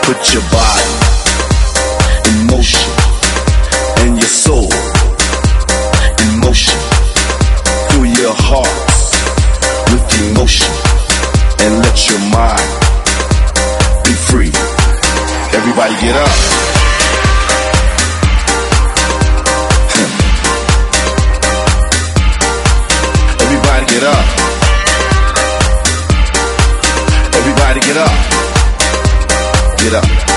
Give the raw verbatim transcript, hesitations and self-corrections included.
Put your body in motion and your soul in motion. Fill your hearts with emotion and let your mind be free. Everybody get up. Everybody get up. Everybody get up. Get up.